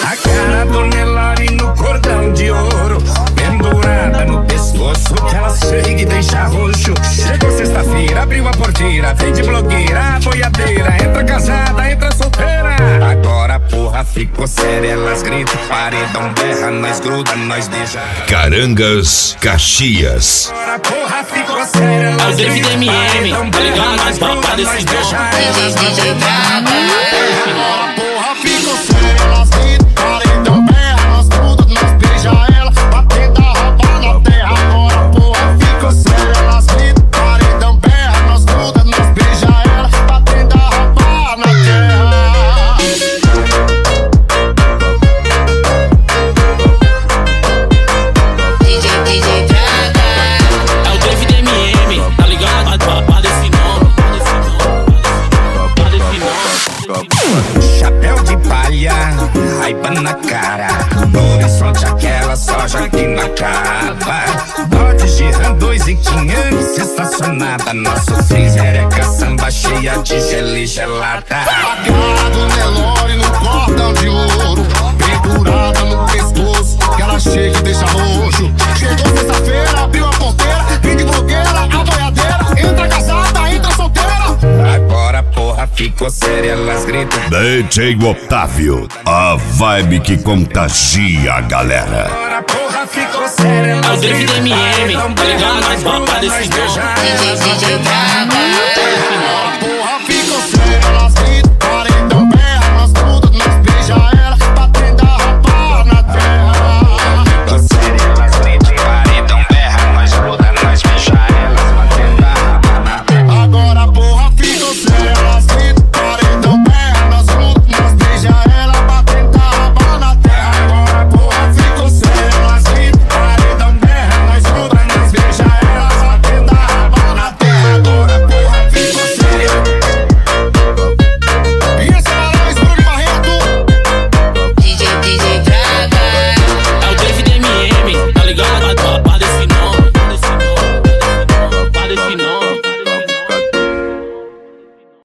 A cara do Nelore no cordão de ouro, pendurada no pescoço, que ela chega e deixa roxo. Chegou sexta-feira, abriu a porteira, vem de blogueira, boiadeira, entra casada, entra solteira. Agora a porra ficou séria, elas gritam, paredão berra, nós gruda, nós deixa. Carangas, Caxias. Agora a porra ficou séria, elas David MM, tá ligado? Nós papai desse DJ Braga. Porra, ficou séria, elas gritam, paredão berra, nós gruda, nós beija ela, batendo a roupa na terra. Agora porra, ficou séria, elas gritam, paredão berra, nós gruda, nós beija ela, batendo a roupa na terra. DJ Braga. É o David MM, tá ligado? Nós papai desse nome. Chapéu de palha, raiva na cara, horizonte aquela soja aqui na capa. Dodge girando 2.500, estacionada. Nosso freezer é caçamba cheia de gelo e gelada. A cara do Nelore no cordão de ouro, pendurada no pescoço, que ela chega e deixa roxo. Chegou sexta-feira, abriu a porteira, vem de blogueira, a boiadeira, entra casada, entra solteira. Agora a porra ficou séria, elas gritam. DJ Otávio, a vibe que contagia a galera. Agora a porra ficou séria, É o elas David gritam. MM, tá ligado? Nós papai desse nome. DJ Braga.